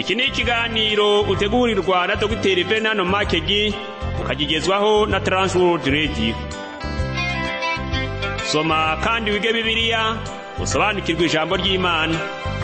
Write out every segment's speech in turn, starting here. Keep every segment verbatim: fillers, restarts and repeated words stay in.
Iki ni ikiganiro utegurirwa na Dr Fernando Makegi ukagigezwaho na Transworld Radio. Soma kandi wige Bibiliya usobanukirwe ijambo ry'Imana.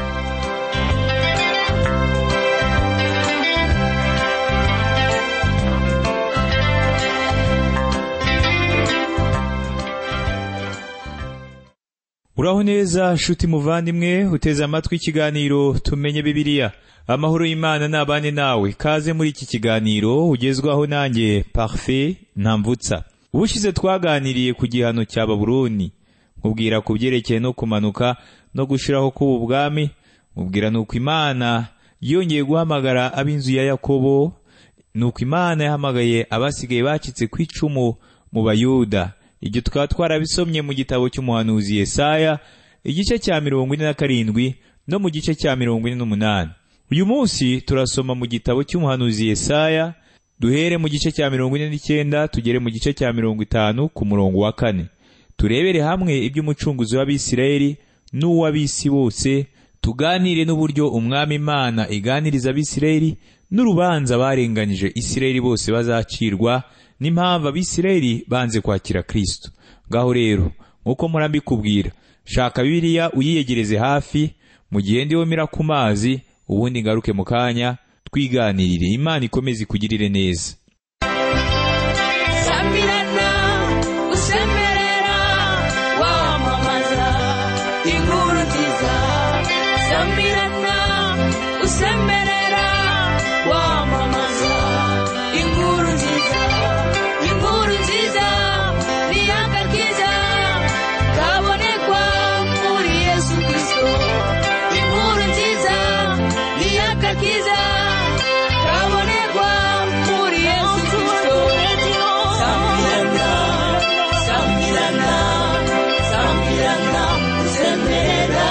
Uraho neza nshuti muvandimwe uteze amatwi ikiganiro tumenye Bibiliya. Amahoro y'Imana nabane nawe. Kaze muri iki kiganiro ugezwaho nanjye Parfait Ntamvutsa. Ubushize twaganiriye ku gihano cya Babuloni, nkubwira ku byerekeye no kumanuka no gushiraho k'ubu bwami, nkubwira nuko Imana yongeye guhamagara ab'inzu ya Yakobo, nuko Imana yahamagaye abasigaye bacitse ku icumu mu Bayuda. Ibyo tukaba twarabisomye mu gitabo cy'umuhanuzi Yesaya igice cya mirongo ine na karindwi no mu gice cya mirongo ine n'umunani. Uyu munsi turasoma mu gitabo cy'umuhanuzi Yesaya, duhere mu gice cya mirongo ine n'icyenda tugere mu gice cya mirongo itanu ku murongo wa kane. Turebere hamwe iby'umucunguzi w'Abisirayeli n'uw'abisi bose, tuganire n'uburyo umwami Imana iganiriza Abisirayeli n'urubanza barenganyije Isirayeli bose bazacirwa, n'impamvu Abisirayeli banze kwakira Kristo. Ngaho rero, nkuko murambikubwira, shaka Bibiliya uyiyegereze hafi mu gihe ndi womira ku mazi, ubundi ngaruke mu kanya twiganirire. Imana ikomeze kugirire neza. Sambirana usemerera wamamaza inkuru nziza. Sambirana usemerera wamamaza inkuru nziza. Inkuru nziza ni agakiza kabonekwa muri Yesu Kristo. Inkuru nziza ni agakiza kabonekwa muri Yesu Kristo. Sambirana, sambirana, sambirana usemerera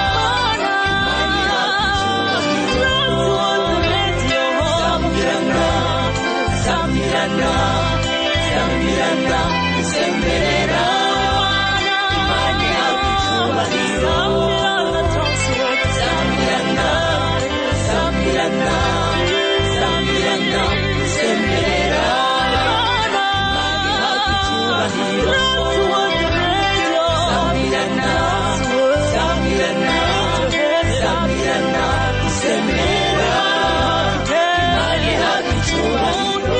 Sambirana, sambirana, sambirana usemerera Imana yakucyubahiro. Sambirana, sambirana, sambirana usemerera Imana yakucyubahiro. Sambirana, sambirana, sambirana usemerera Imana yakucyubahiro.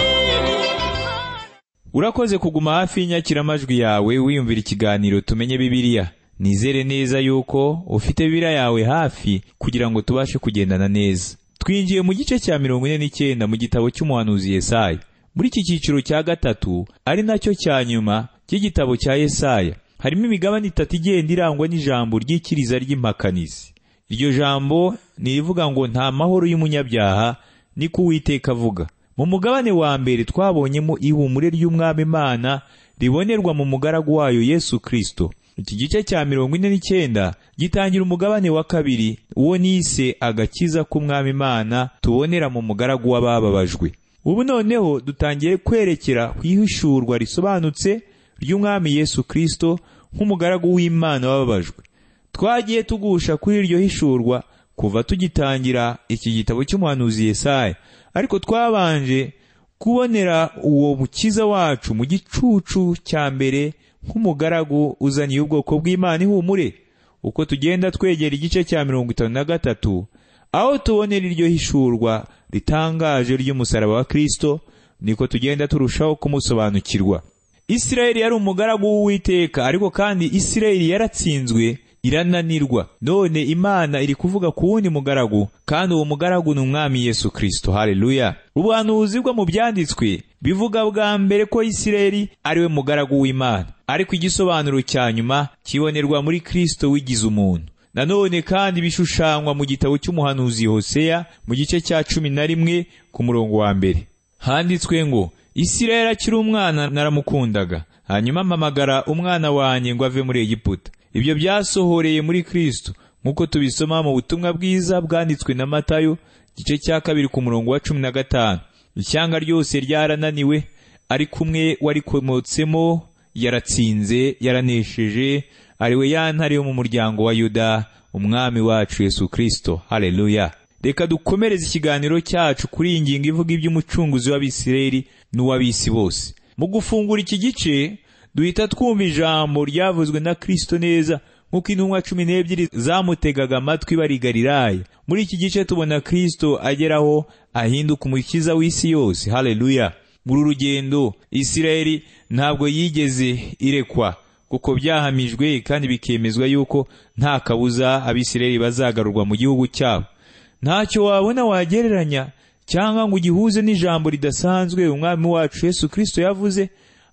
Urakoze kuguma hafi y'inyakiramajwi yawe wiyumvira ikiganiro tumenye Bibiliya. Nizere neza yuko ufite Bibiliya yawe hafi kugira ngo tubashe kugendana neza. Twinjiye mu gice cya mirongo ine n'icyenda mu gitabo cy'umuhanuzi Yesaya. Muri iki cyiciro cya gatatu, ari nacyo cya nyuma cy'igitabo cya Yesaya, harimo imigabane itatu igenda irangwa n'ijambo ry'ikiriza ry'impakanizi. Iryo jambo nirivuga ngo nta mahoro y'umunyabyaha, niko Uwiteka avuga. Mu mugabane wa mbere twabonyemo ihumure ry'umwami Imana ribonerwa mu mugaragu wayo Yesu Kristo. Iki gice cya mirongo ine n'icyenda gitangira umugabane wa kabiri, uwo nise agakiza k'umwami Imana tubonera mu mugaragu w'abababajwe. Ubu noneho dutangiye kwerekera ku ihishurwa risobanutse ry'umwami Yesu Kristo nk'umugaragu w'Imana wababajwe. Twagiye tugusha kuri iryo hishurwa kuva tugitangira iki gitabo cy'umuhanuzi Yesaya, ariko twabanje kubonera uwo mukiza wacu mu gicucu cya mbere nk'umugaragu uzaniye ubwoko bw'Imana ihumure. Uko tugenda twegera igice cya mirongo itanu na gatatu, aho tubonera iryo hishurwa ritangaje ry'umusaraba wa Kristo, niko tugenda turushaho kumusobanukirwa. Isirayeli yari umugaragu w'Uwiteka, ariko kandi Isirayeli yaratsinzwe irananirwa. None Imana iri kuvuga ku wundi mugaragu, kandi uwo mugaragu ni umwami Yesu Kristo. Haleluya. Ubuhanuzi bwo mu byanditswe bivuga bwa mbere ko Isirayeli ariwe mugaragu w'Imana, ariko igisobanuro cya nyuma kibonerwa muri Kristo wigize umuntu. Nanone kandi bishushanywa mu gitabo cy'umuhanuzi Hoseya mu gice cya cumi na rimwe ku murongo wa mbere. Handitswe ngo, Isirayeli akiri umwana naramukundaga, hanyuma mpamagara umwana wanjye ngo ave muri Egiputa. Ibyo byasohoreye muri Kristo, nk'uko tubisoma mu butumwa bwiza bwanditswe na Matayo igice cya kabiri ku murongo wa cumi na gatanu. Ishyanga ryose ryarananiwe, ariko umwe warikomotsemo yaratsinze, yaranesheje, ariwe ya ntare yo mu muryango wa Yuda, umwami wacu Yesu Kristo. Haleluya. reka dukomereze ikiganiro cyacu kuri iyi ngingo ivuga iby'umucunguzi w'Abisirayeli n'uw'abisi bose. Mu gufungura iki gice duhita twumva ijambo ryavuzwe na Kristo neza nk'uko intumwa cumi n'ebyiri zamutegaga amatwi bari Galilaya. Muri iki gice tubona Kristo ageraho ahinduka umukiza w'isi yose. Haleluya! Muri rugendo Isirayeli ntabwo yigeze irekwa, kuko byahamijwe kandi bikemezwa yuko nta kabuza Abisirayeli bazagarurwa mu gihugu cyabo. Ntacyo wabona wagereranya cyangwa ngo ugihuze n'ijambo ridasanzwe umwami wacu Yesu Kristo yavuze,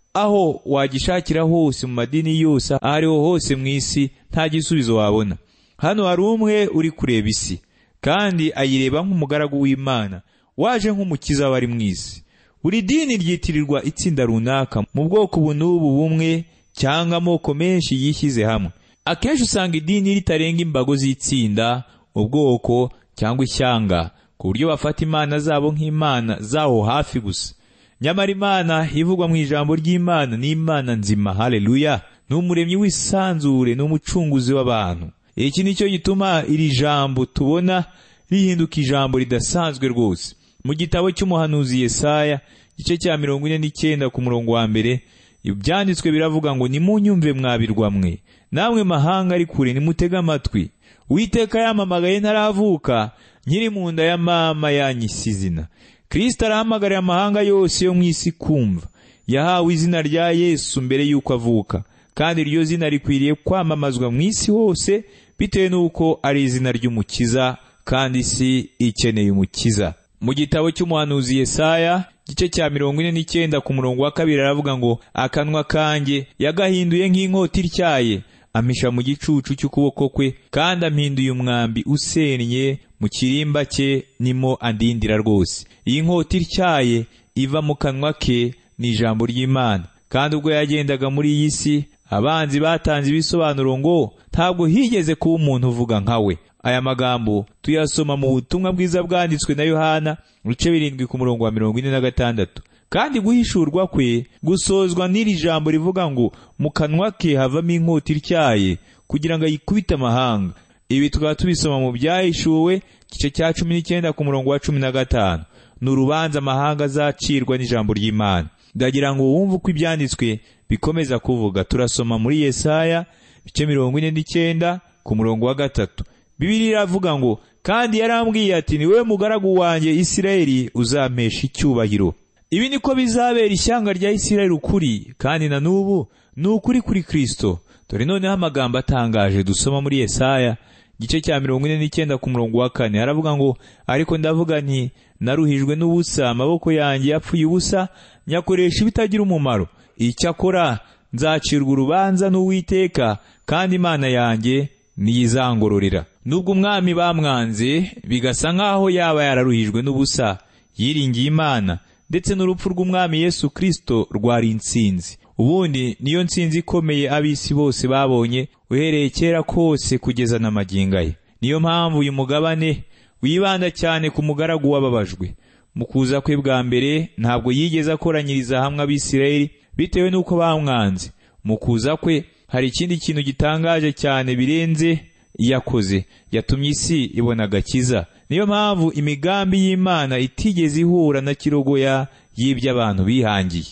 aho wagishakira hose mu madini yose ahariho hose mu isi nta gisubizo wabona. Hano hari umwe uri kureba isi kandi ayireba nk'umugaragu w'Imana waje nk'umukiza wari mu isi. Buri dini ryitirirwa itsinda runaka mu bwoko ubu n'ubu bumwe cyangwa amoko menshi yishyize hamwe. Akenshi usanga idini ritarenga imbago z'itsinda, ubwoko cyangwa ishyanga, ku buryo bafata imana zabo nk'imana zaho hafi gusa. Nyamara Imana ivugwa mu ijambo ry'Imana ni Imana nzima. Haleluya! Ni umuremyi w'isanzure, ni umucunguzi w'abantu. Iki nicyo gituma iri jambo tubona rihinduka ijambo ridasanzwe rwose. Mu gitabo cy'umuhanuzi Yesaya igice cya mirongo ine n'icyenda ku murongo wa mbere, ibyanditswe biravuga ngo nimunyumve mwabirwa mwe, namwe mahanga ari kure nimutega amatwi. Uwiteka yamamagaye ntaravuka, nkiri mu nda ya mama yanyise izina. Kristo arahamagarira amahanga yose yo mu isi kumva. Yahawe izina rya Yesu mbere y'uko avuka, kandi iryo zina rikwiriye kwamamazwa mu isi hose bitewe n'uko ari izina ry'umukiza, kandi isi ikeneye umukiza. Mu gitabo cy'umuhanuzi Yesaya igice cya mirongo ine n'icyenda ku murongo wa kabiri aravuga ngo akanwa kanjye yagahinduye nk'inkota ityaye, ampisha mu gicucu cy'ukuboko kwe, kandi ampinduye umwambi usennye mu kirimba cye, nimo andindira rwose. Iyi nkota ityaye iva mu kanwa ke ni ijambo ry'Imana. Kandi ubwo yagendaga muri iyi si, abanzi batanze ibisobanuro ngo ntabwo higeze kuba umuntu uvuga nka we. Aya magambo tuyasoma mu butumwa bwiza bwanditswe na Yohana mu bice birindwi ku murongo wa mirongo ine na gatandatu. Kandi guhishurwa kwe gusozwa n'iri jambo rivuga ngo mu kanwa ke havamo inkota ityaye kugira ngo ayikubite amahanga. Ibi tukaba tubisoma mu byahishuwe igice cya cumi n'icyenda ku murongo wa cumi na gatanu. Ni urubanza amahanga azacirwa n'ijambo ry'Imana. Ndagira ngo wumve uko ibyanditswe bikomeza kuvuga. Turasoma muri Yesaya ibice mirongo ine n'icyenda ku murongo wa gatatu. Bibiliya iravuga ngo kandi yarambwiye ati, ni wewe mugaragu wanjye Isirayeli uzampesha icyubahiro. Ibi niko bizabera ishyanga rya Isirayeli ukuri, kandi na n'ubu ni ukuri kuri Kristo. Dore noneho amagambo atangaje dusoma muri Yesaya igice cya mirongo ine n'icyenda ku murongo wa kane. Aravuga ngo ariko ndavuga nti, naruhijwe n'ubusa, amaboko yanjye yapfuye ubusa, nyakoresha ibitagira umumaro. Icyakora nzacirwa urubanza n'Uwiteka, kandi Imana yanjye niyizangororera. Nubwo umwami bamwanze bigasa nk'aho yaba yararuhijwe n'ubusa, yiringiye Imana, ndetse n'urupfu rw'umwami Yesu Kristo rwari intsinzi. Ubundi niyo ntsinzi ikomeye ab'isi bose babonye uhereye kera kose kugeza na magingo ye. Niyo mpamvu uyu mugabane wibanda cyane ku mugaragu wababajwe. Mu kuza kwe bwa mbere ntabwo yigeze akoranyiriza hamwe Abisirayeli bitewe n'uko bamwanze. Mu kuza kwe hari ikindi kintu gitangaje cyane birenze yakoze, yatumye isi ibona agakiza. Niyo mpamvu imigambi y'Imana itigeze ihura na kirogoya y'ibyo abantu bihangiye.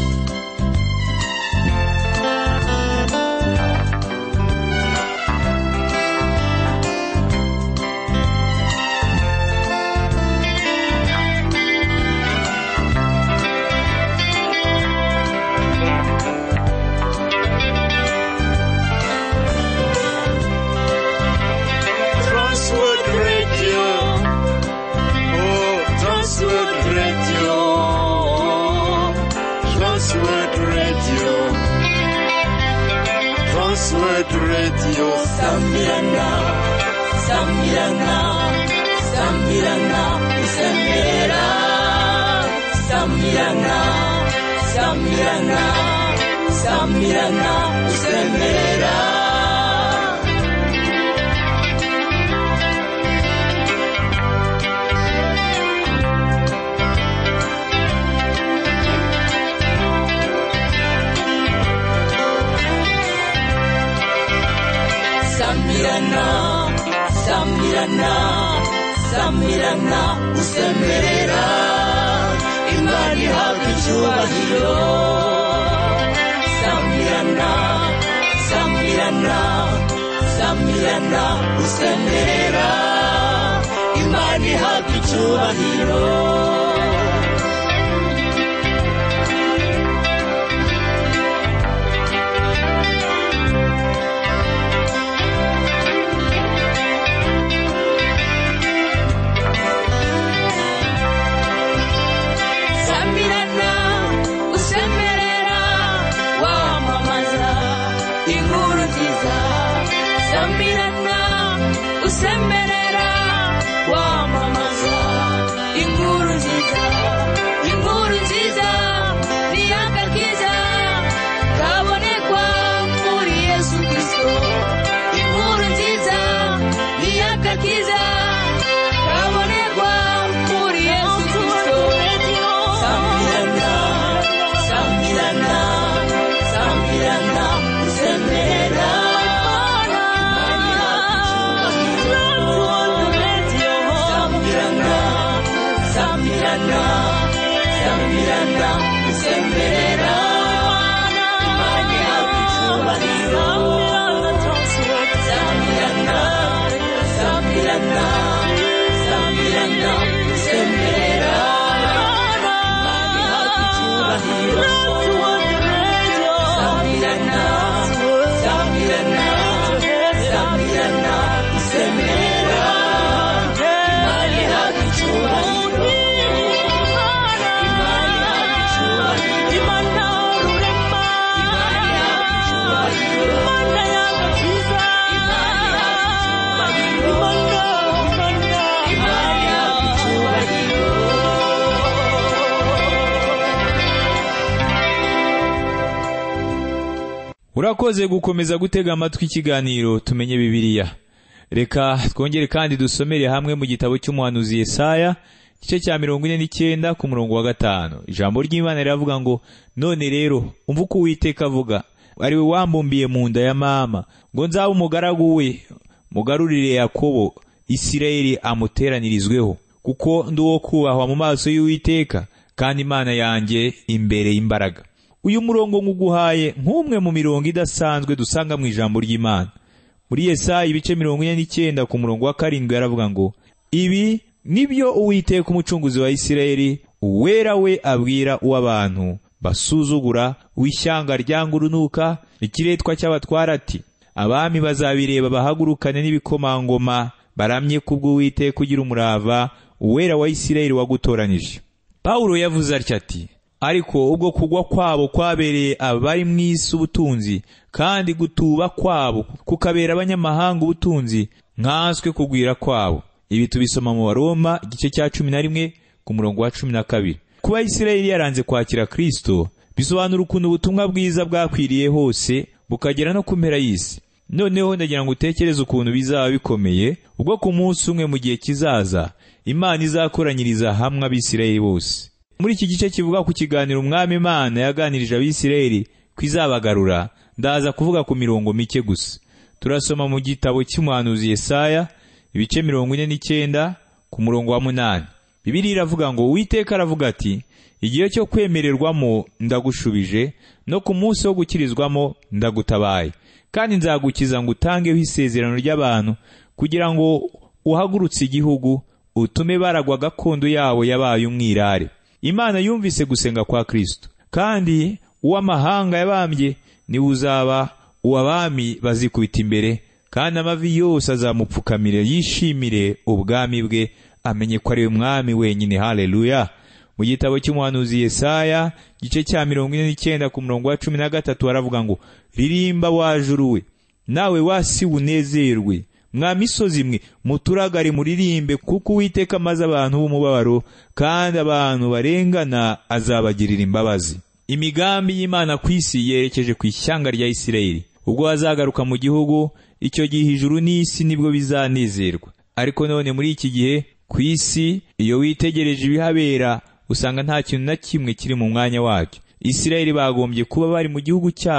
Transworld Radio, Sambirana, Sambirana, Sambirana, Sambirana, Sambirana, Sambirana, Sambirana, Sambirana. Sambirana, Sambirana, samirana usemerera Imana ihabwa icyubahiro samirana samirana samirana usemerera Imana ihabwa icyubahiro usemerera wamamaza inkuru nziza inkuru nziza ni agakiza kabonekwa muri Yesu Kristo inkuru nziza ni agakiza kabonekwa muri Yesu Kristo samirana samirana samirana usemerera Samirana, Samirana, usemerera Imana ihabwa icyubahiro Samirana, Samirana, Samirana, usemerera Imana ihabwa icyubahiro Samirana, Samirana, Samirana, usemerera Imana ihabwa icyubahiro Urakoze gukomeza gutega amatwi ikiganiro tumenye Bibiliya. Reka twongere kandi dusomere hamwe mu gitabo cy'umuhanuzi Yesaya igice cya mirongo ine n'icyenda ku murongo wa gatanu. Ijambo ry'Imana riravuga ngo none rero umva uko Uwiteka avuga ari we wambumbiye mu nda ya mama ngo nzaba umugaragu we mugarurire Yakobo Isirayeli amuteranirizweho kuko ndi uwo kubahwa mu maso y'Uwiteka kandi Imana yanjye imbere y'imbaraga. Uyu murongo nguguhaye nk'umwe mu mirongo idasanzwe dusanga mu ijambo ry'Imana. Muri Yesaya ibice mirongo ine n'icyenda ku murongo wa karindwi yaravuga ngo ibi nibyo Uwiteka umucunguzi wa Isirayeli uwera we abwira uw'abantu basuzugura w'ishyanga ryanga urunuka ikiretwa cy'abatwara ati abami bazabireba bahagurukane n'ibikomangoma baramye kubw'Uwiteka kugira umurava uwera wa Isirayeli wagutoranije. Pawulo yavuze atya ati ariko ubwo kugwa kwabo kwabereye abari mu isi ubutunzi kandi gutuba kwabo kukabera abanyamahanga ubutunzi nkanswe kugwira kwabo. Ibi tubisoma mu Baroma igice cya cumi na rimwe ku murongo wa cumi na kabiri. Kuba Isirayeli yaranze kwakira Kristo bisobanura ukuntu ubutumwa bwiza bwakwiriye hose bukagera no ku mpera y'isi. Noneho ndagira ngo utekereze ukuntu bizaba bikomeye ubwo ku munsi umwe mu gihe kizaza Imana izakoranyiriza hamwe abisirayeli bose. Muri iki gice kivuga ku kiganiro umwami Imana yaganirije abisirayeli kwizabagarura ndaza kuvuga ku mirongo mike gusa. Turasoma mu gitabo cy'umuhanuzi Yesaya ibice mirongo ine n'icyenda ku murongo wa munani. Bibiliya iravuga ngo Uwiteka aravuga ati igihe cyo kwemererwamo ndagushubije no ku munsi wo gukirizwamo ndagutabaye kandi nzagukiza ngo utangeho isezerano ry'abantu kugira ngo uhagurutse igihugu utume baragwa gakondo yabo yabaye umwirare. Imana yumvise gusenga kwa Kristo kandi uw'amahanga yabambye ni uzaba uw'abami bazikubita imbere kandi amavi yose azamupfukamire yishimire ubwami bwe amenye ko ari umwami wenyine. Haleluya. Mu gitabo cy'umuhanuzi Yesaya gice cya mirongo ine n'icyenda ku murongo wa cumi na gatatu haravuga ngo ririmba wajuru we nawe wasi unezerwe mwa misozi mwe muturagare muririmbe kuko Uwiteka amaze abantu b'umubabaro kandi abantu barengana azabagirira imbabazi. Imigambi y'Imana ku isi yerekeje ku ishyanga rya Isirayeli. Ubwo azagaruka mu gihugu icyo gihe ijuru n'isi nibwo bizanezerwa. Ariko none muri iki gihe ku isi iyo witegereje ibihabera usanga nta kintu na kimwe kiri mu mwanya wacyo. Isirayeli bagombye kuba bari mu gihugu cyabo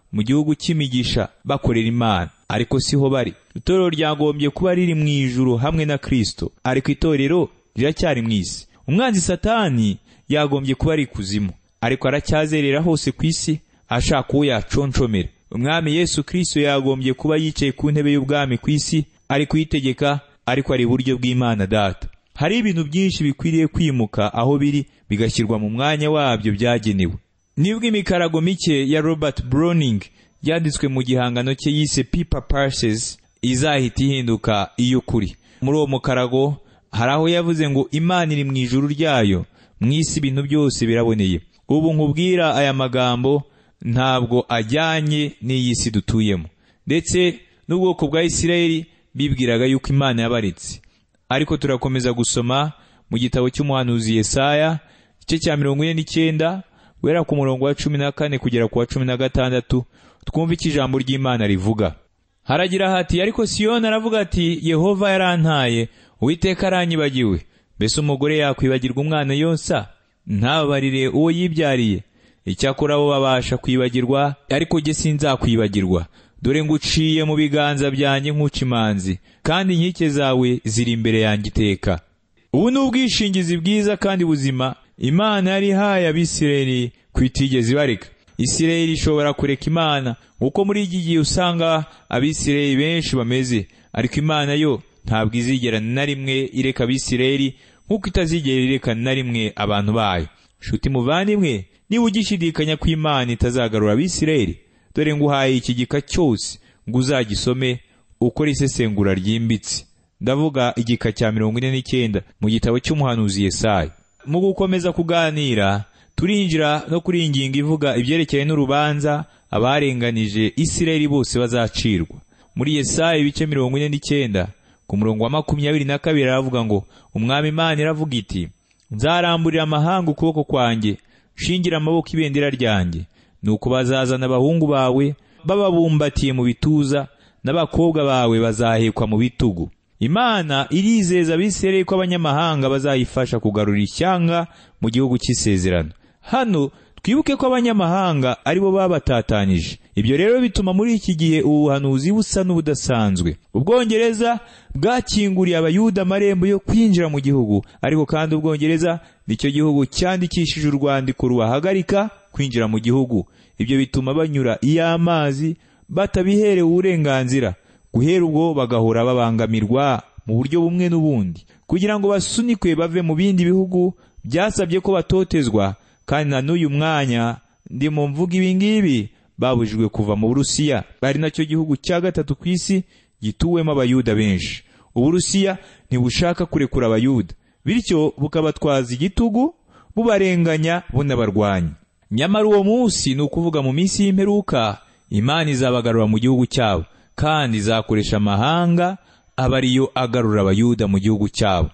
mu gihugu cy'imigisha bakorera Imana, ariko siho bari. Itorero ryagombye kuba riri mu ijuru hamwe na Kristo, ariko itorero riracyari mu isi. Umwanzi Satani yagombye kuba ari kuzimu, ariko aracyazerera hose ku isi ashaka uwo yaconshomera. Umwami Yesu Kristo yagombye kuba yicaye ku ntebe y'ubwami ku isi, ari kuyitegeka, ariko ari iburyo bw'Imana Data. Hari ibintu byinshi bikwiriye kwimuka aho biri bigashyirwa mu mwanya wabyo byagenewe. Nibwo imikarago mike ya Robert Browning yanditswe mu gihangano cye yise Paper Parses izahita ihinduka iy'ukuri. Muri uwo mukarago hari aho yavuze ngo Imana iri mu ijuru ryayo, mu isi ibintu byose biraboneye. Ubu nkubwira aya magambo ntabwo ajyanye n'iyi si dutuyemo, ndetse n'ubwoko bwa Isirayeli bibwiraga yuko Imana yabaretse. Ariko turakomeza gusoma mu gitabo cy'umuhanuzi Yesaya igice cya mirongo ine n'icyenda guhera ku murongo wa cumi na kane kugera ku wa cumi na gatandatu, twumva icyo ijambo ry'Imana rivuga. Haragira hati, ariko Siyoni aravuga ati, Yehova yarantaye, Uwiteka aranyibagiwe. Mbese umugore yakwibagirwa umwana yonsa, ntababarire uwo yibyariye? Icyakora bo babasha kwibagirwa, ariko jye sinzakwibagirwa. Dore nguciye mu biganza byanjye nk'uca imanzi, kandi inkike zawe ziri imbere yanjye iteka. Ubu ni ubwishingizi bwiza kandi buzima Imana yari ihaye Abisirayeli kwitigeze ibareka. Isirayeli ishobora kureka Imana, kuko muri iki gihe usanga Abisirayeli benshi bameze, ariko Imana yo ntabwo izigera na rimwe ireka Abisirayeli, nk'uko itazigera ireka na rimwe abantu bayo. Shuti muvandimwe, niba ugishidikanya ko Imana itazagarura Abisirayeli, dore nguhaye iki gika cyose ngo uzagisome ukore isesengura ryimbitse. Ndavuga igika cya mirongo ine n'icyenda mu gitabo cy'umuhanuzi Yesaya. Mu gukomeza kuganira turinjira no kuri ingingo ivuga ibyerekeye n'urubanza abarenganije Isirayeli bose bazacirwa. Muri Yesaya ibice mirongo ine n'icyenda ku murongo wa makumyabiri na kabiri aravuga ngo, Umwami Imana iravuga iti, nzaramburira amahanga ukuboko kwanjye, shingira amaboko ibendera ryanjye. Nuko bazazana abahungu bawe bababumbatiye mu bituza, n'abakobwa bawe bazahekwa mu bitugu. Imana irizeza Abisirayeli ko abanyamahanga bazayifasha kugarura ishyanga mu gihugu cy'isezerano. Hano twibuke ko abanyamahanga aribo babatatanyije. Ibyo rero bituma muri iki gihe ubuhanuzi busa n'ubudasanzwe. Ubwongereza bwakinguriye Abayuda amarembo yo kwinjira mu gihugu, ariko kandi Ubwongereza nicyo gihugu cyandikishije urwandiko rubahagarika kwinjira mu gihugu. Ibyo bituma banyura iy'amazi batabiherewe uburenganzira. Guhera ubwo bagahora babangamirwa mu buryo bumwe n'ubundi. Kugira ngo basunikwe bave mu bindi bihugu byasabye ko batotezwa, kandi na n'uyu mwanya ndimo mvuga ibi ngibi babujijwe kuva mu Burusiya, ari nacyo gihugu cya gatatu ku isi gituwemo Abayuda benshi. Uburusiya ntibushaka kurekura Abayuda, bityo bukabatwaza igitugu, bubarenganya, bunabarwanya. Nyamara uwo munsi, ni ukuvuga mu minsi y'imperuka, Imana izabagarura mu gihugu cyabo, kandi izakoresha amahanga aba ariyo agarura Abayuda mu gihugu cyabo.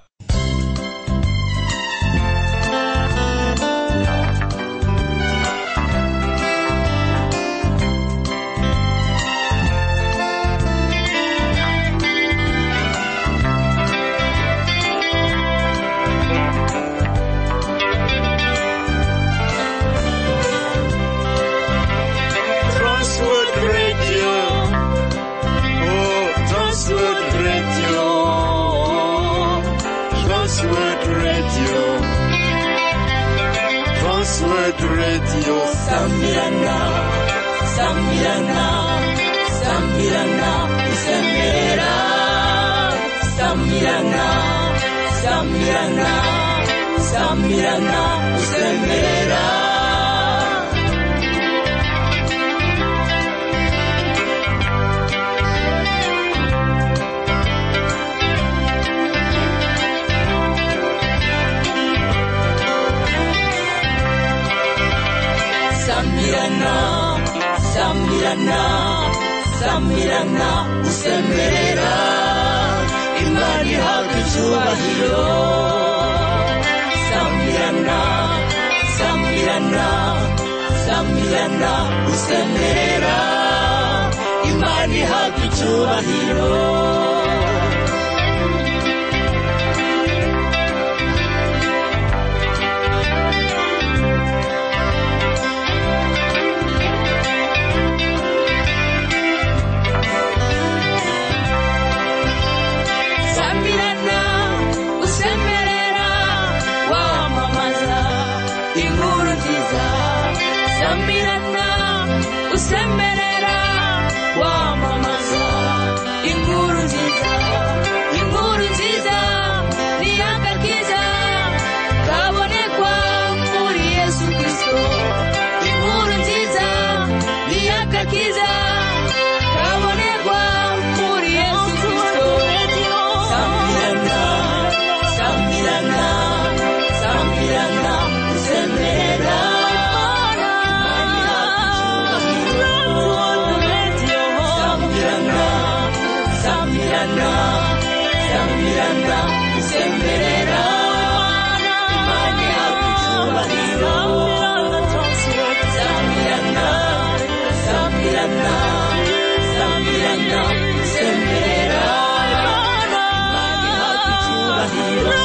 Radio Sambirana, Sambirana, Sambirana, Sambirana, Sambirana, Sambirana, Sambirana, Sambirana. Sambirana, Sambirana, Sambirana, usemerera Imana ihabwa icyubahiro. Sambirana, Sambirana, Sambirana, usemerera Imana ihabwa icyubahiro. usemerera wamamaza inkuru nziza inkuru nziza ni agakiza kabonekwa muri Yesu Kristo inkuru nziza ni agakiza kabonekwa muri Yesu Kristo sambirana sambirana sambirana usemerera Sambirana, Sambirana, usemerera imani yakucyubahiro Sambirana, Sambirana, Sambirana, usemerera imani yakucyubahiro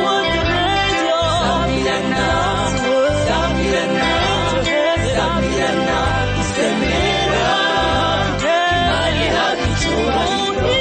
Sambirana, Sambirana, Sambirana, usemerera imani yakucyubahiro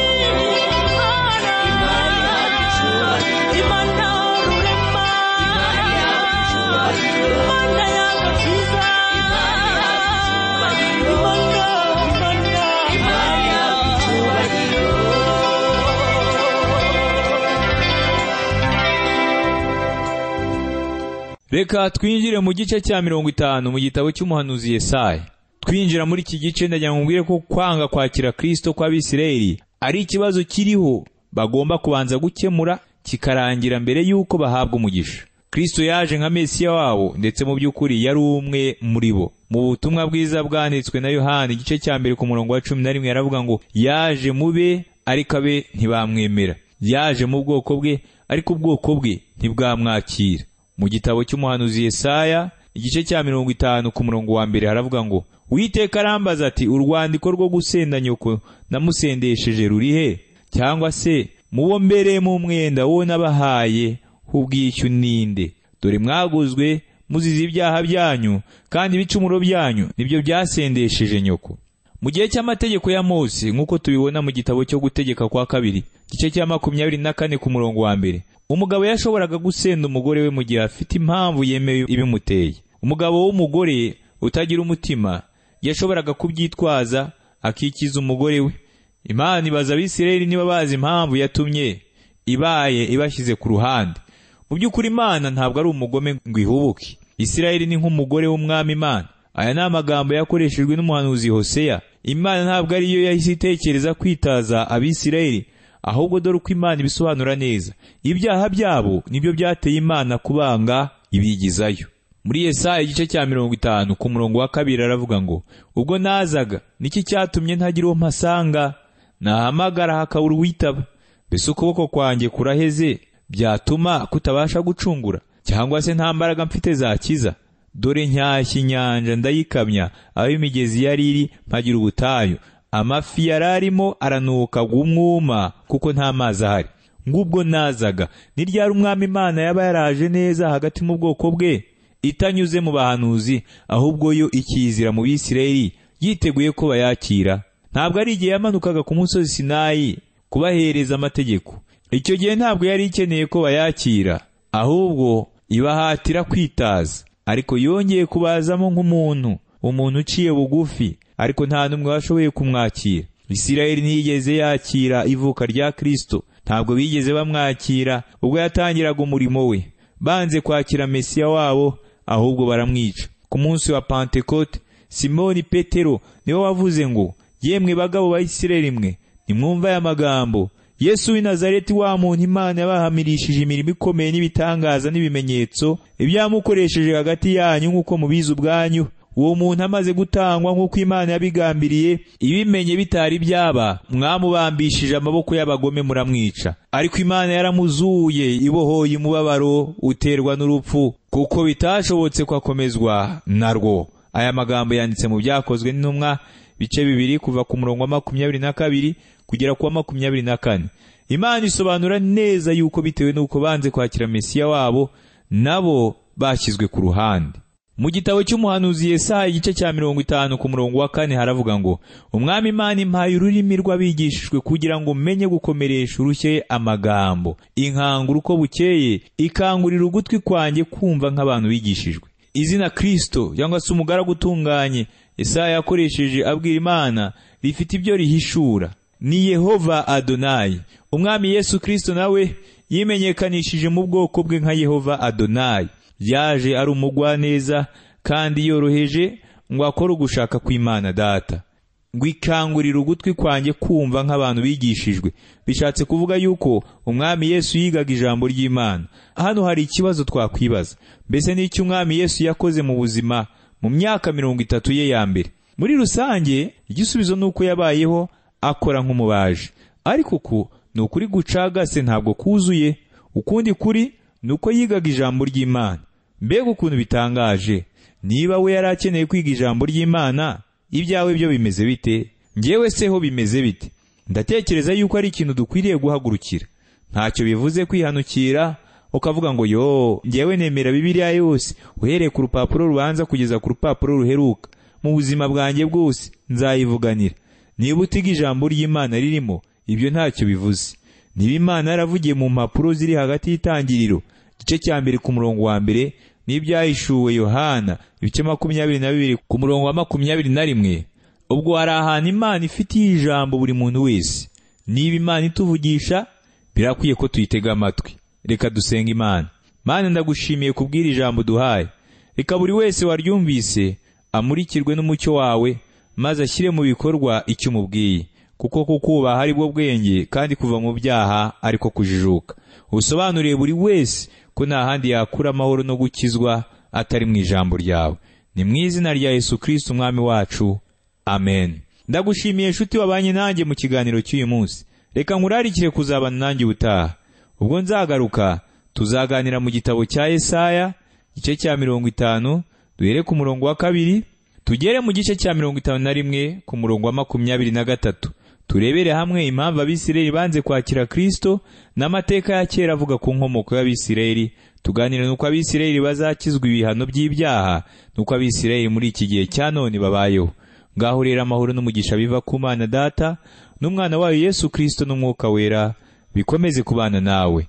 Reka twinjire mu gice cya mirongo itanu mu gitabo cy'umuhanuzi Yesaya. Twinjira muri iki gice ndagira ngo mbwire ko kwanga kwakira Kristo kw'Abisirayeli ari ikibazo kiriho bagomba kubanza gukemura kikarangira mbere yuko bahabwa umugisha. Kristo yaje nka Mesiya wabo ndetse mu by'ukuri yari umwe muri bo. Mu butumwa bwiza bwanditswe na Yohana igice cya mbere ku murongo wa cumi na rimwe yaravuga ngo yaje mube ariko abe ntibamwemera. Yaje mu bwoko bwe ariko ubwoko bwe ntibwamwakira. Mu gitabo cy'umuhanuzi Yesaya igice cya mirongo itanu ku murongo wa mbere haravuga ngo Uwiteka arambaza ati urwandiko rwo gusenda nyoko namusendesheje rurihe cyangwa se mubo mbere mu mwenda wo nabahaye hubwishyu ninde dore mwaguzwe muzize ibyaha byanyu kandi ibicumuro byanyu nibyo byasendesheje nyoko. Mu gihe cy'amategeko ya Mose nk'uko tubibona mu gitabo cyo gutegeka kwa kabiri gice cya makumyabiri na kane ku murongo wa mbere umugabo yashoboraga gusenda umugore we mu gihe afite impamvu yemewe ibimuteye. Umugabo w'umugore utagira umutima yashoboraga kubyitwaza akikiza umugore we. Imana ibaza Abisirayeli niba bazi impamvu yatumye ibaye ibashyize ku ruhande. Mu by'ukuri Imana ntabwo ari umugome ngo ihubuke. Isirayeli ni nk'umugore w'umwami Imana. Aya ni amagambo yakoreshejwe n'umuhanuzi Hoseya. Imana ntabwo ariyo yahise itekereza kwitaza Abisirayeli, ahubwo dore uko Imana ibisobanura neza. Ibyaha byabo nibyo byateye Imana kubanga ibigizayo. Muri Yesaya igice cya mirongo itanu ku murongo wa kabiri aravuga ngo ubwo nazaga niki cyatumye ntagira uwo mpasanga nahamagara hakabura uwitaba mbese ukuboko kwanjye kuraheze byatuma kutabasha gucungura cyangwa se nta mbaraga mfite zakiza dore ncyashya inyanja ndayikamya aho imigezi yari iri mpagira ubutayu amafi yararimo aranuka gumwuma kuko nta mazi ahari. Ngubwo nazaga ni ryari umwami Imana yaba yaraje neza hagati mu bwoko bwe itanyuze mu bahanuzi ahubwo yo ikizira mu Bisirayeli yiteguye ko bayakira. Ntabwo ari igihe yamanukaga ku musozi Sinayi kubahereza amategeko. Icyo gihe ntabwo yari ikeneye ko bayakira ahubwo ibahatira kwitaza, ariko yongeye kubazamo nk'umuntu, umuntu uciye bugufi, ariko nta numwe washoboye kumwakira. Isirayeli ntiyigeze yakira ivuka rya Kristo. Ntabwo bigeze bamwakira ubwo yatangiraga umurimo we. Banze kwakira Mesiya wabo ahubwo baramwica. Ku munsi wa Pentekote Simoni Petero niwe wavuze ngo yemwe bagabo ba Isirayeli mwe nimwumva aya magambo Yesu w'i Nazareti wa muntu Imana yabahamirishije imirimo ikomeye n'ibitangaza n'ibimenyetso ibyamukoresheje hagati yanyu nk'uko mubizi ubwanyu. Uwo muntu amaze gutangwa nk'uko Imana yabigambiriye ibimenye bitari byaba mwamubambishije amaboko y'abagome muramwica, ariko Imana yaramuzuye ibohoye umubabaro uterwa n'urupfu kuko bitashobotse kwakomezwa narwo. Aya magambo yanditse mu byakozwe n'intumwa bice bibiri kuva ku murongo wa makumyabiri na kabiri kugera ku wa makumyabiri na kane. Imana isobanura neza yuko bitewe n'uko banze kwakira Mesiya wabo nabo bashyizwe ku ruhande. Mu gitabo cy'umuhanuzi Yesaya igice cya mirongo itanu ku murongo wa kane haravuga ngo umwami Imana impaye ururimi rw'abigishijwe kugira ngo menye gukomeresha urushye amagambo, inkangura uko bukeye, ikangurira ugutwi kwanjye kumva nk'abantu bigishijwe. Izina Kristo cyangwa se umugaragu utunganye Yesaya yakoresheje abwira Imana rifite ibyo rihishura. Ni Yehova Adonai. Umwami Yesu Kristo nawe yimenyekanishije mu bwoko bwe nka Yehova Adonai. Yaje ari umugwaneza kandi yoroheje ngo akore ugushaka kw'Imana Data. Ngo ikangurira ugutwi kwanjye kumva nk'abantu bigishijwe. Bishatse kuvuga yuko umwami Yesu yigaga ijambo ry'Imana. Hano hari ikibazo twakwibaza. Mbese n'icyo umwami Yesu yakoze mu buzima mu myaka mirongo itatu ye ya mbere? Muri rusange igisubizo nuko yabayeho akora nk'umubaji. Ariko ku ni ukuri gucagase ntabwo kuzuye. Ukundi kuri nuko yigaga ijambo ry'Imana. Mbega ukuntu bitangaje! Niba we yarakeneye kwiga ijambo ry'Imana, ibyawe byo bimeze bite? Ngewe se ho bimeze bite? Ndatekereza yuko ari ikintu dukwiriye guhagurukira. Ntacyo bivuze kwihanukira ukavuga ngo yo ngewe nemera Bibiliya yose uhereye ku rupapuro rubanza kugeza ku rupapuro ruheruka. Mu buzima bwanjye bwose nzayivuganira. Niba utiga ijambo ry'Imana ririmo, ibyo ntacyo bivuze. Niba Imana yaravugiye mu mpapuro ziri hagati y'itangiriro igice cya mbere ku murongo wa mbere n'ibyahishuwe Yohana ibice makumyabiri na bibiri ku murongo wa makumyabiri na rimwe, ubwo hari ahantu Imana ifitiye ijambo buri muntu wese. Niba Imana ituvugisha, birakwiye ko tuyitega amatwi. Reka dusenga Imana. Mana, ndagushimiye kubwira ijambo duhaye. Reka buri wese waryumvise amurikirwe n'umucyo wawe, maze ashyire mu bikorwa icyo umubwiye. Kuko kukubaha ari bwo bwenge, kandi kuva mu byaha ariko kujijuka. Usobanuriye buri wese ko nta handi yakura amahoro no gukizwa atari mu ijambo ryawe. Ni mu izina rya Yesu Kristo umwami wacu. Amen. Ndagushimiye nshuti wabanye nanjye mu kiganiro cy'uyu munsi. Reka nkurarikire kuzabana nanjye ubutaha. Ubwo nzagaruka tuzaganira mu gitabo cya Yesaya igice cya mirongo itanu, duhere ku murongo wa kabiri tugere mu gice cya mirongo itanu na rimwe ku murongo wa makumyabiri na gatatu. Turebere hamwe impamvu Abisirayeli banze kwakira Kristo n'amateka ya kera avuga ku nkomoko y'Abisirayeli. Tuganira nuko Abisirayeli bazakizwa ibihano by'ibyaha, nuko Abisirayeli muri iki gihe cya none babayeho. Ngaho rero amahoro n'umugisha biva ku Mana Data n'umwana wayo Yesu Kristo n'umwuka wera bikomeze kubana nawe.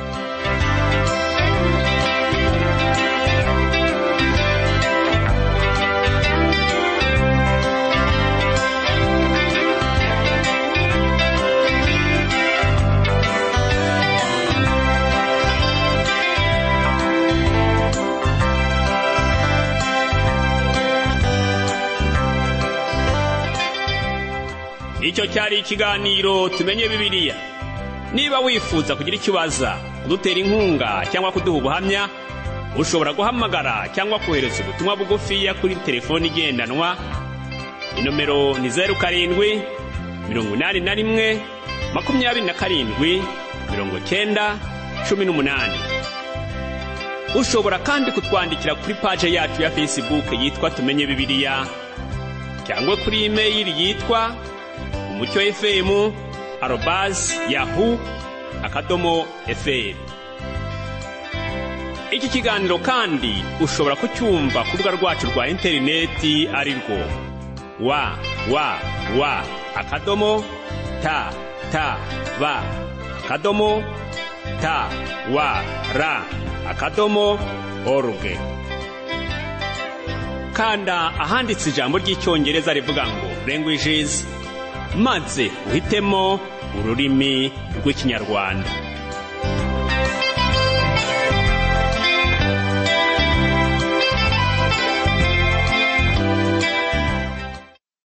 Icyo cyari ikiganiro tumenye Bibiliya. Niba wifuza kugira icyo ubaza, kudutera inkunga cyangwa kuduha ubuhamya, ushobora guhamagara cyangwa kohereza ubutumwa bugufiya kuri telefoni igendanwa. Inomero ni zeru karindwi mirongo inani na rimwe makumyabiri na karindwi mirongo cyenda cumi n'umunani. Ushobora kandi kutwandikira kuri page yacu ya Facebook yitwa Tumenye Bibiliya, cyangwa kuri email yitwa umucyo f m arobase yahoo akadomo fr. Iki kiganiro kandi ushobora kucyumva ku rubuga rwacu rwa interineti ari rwo wa wa wa akadomo ta ta ba akadomo ta wa ra akadomo org. Kanda ahanditse ijambo ry'icyongereza rivuga ngo languages, maze uhitemo ururimi rw'Ikinyarwanda.